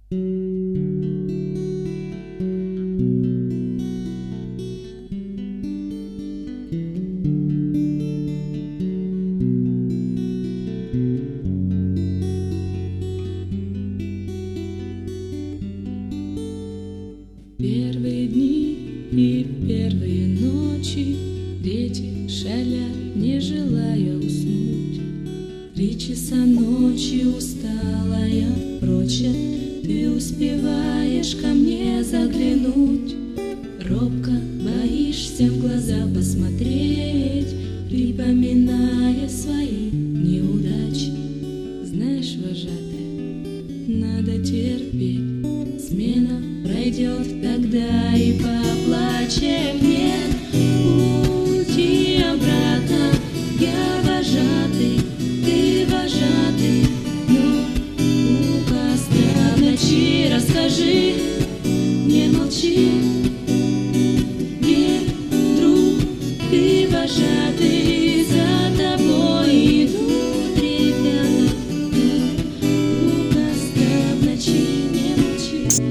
Первые дни и первые ночи дети шалят, не желая уснуть. 3 часа ночи усталая, прочее, ты успеваешь ко мне заглянуть. Робко боишься в глаза посмотреть, припоминая свои неудачи. Знаешь, вожатая, надо терпеть, смена пройдет тогда и поплачем. Нет пути обратно, я вожатый, ты вожатый, но у костра в ночи расскажи, не молчи. Верь, друг, ты вожатый, за тобой идут ребята, но у костра в ночи не молчи.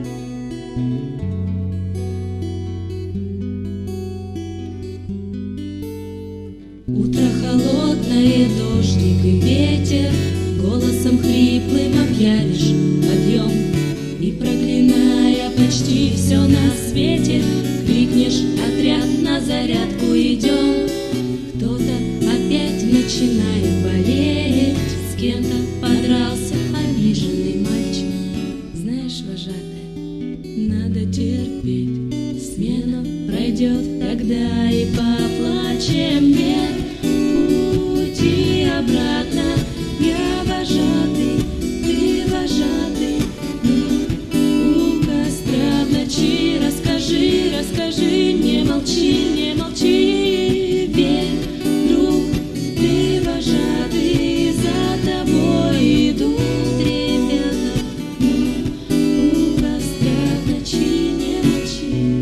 Утро холодное, дождик и ветер, голосом хриплым объявишь подъем. И проклиная почти все на свете, крикнешь: отряд на зарядку идем. Кто-то опять начинает болеть, с кем-то подрался обиженный мальчик. Знаешь, вожатая, надо терпеть, смена пройдет тогда и поплачем. Нет пути обратно, я вожатый, ты вожатый, но у костра в ночи расскажи, расскажи, не молчи, не молчи. Верь, друг, ты вожатый, за тобой идут ребята, но у костра в ночи не молчи.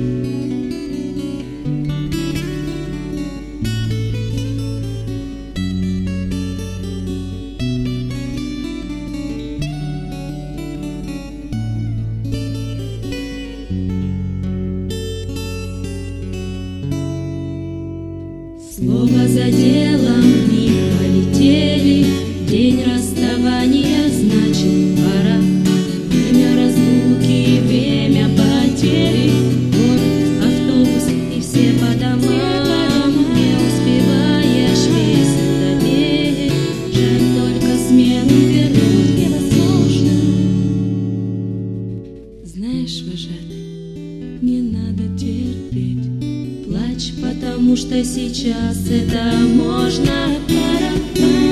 Слово за делом, дни полетели, день расставания, значит пора. Время разлуки, время потери, город, автобус и все по домам. Не успеваешь весь допеть, жаль, только смену вернуть невозможно. Знаешь, вожатый, не надо терпеть, плачь, потому что сейчас это можно. Пора,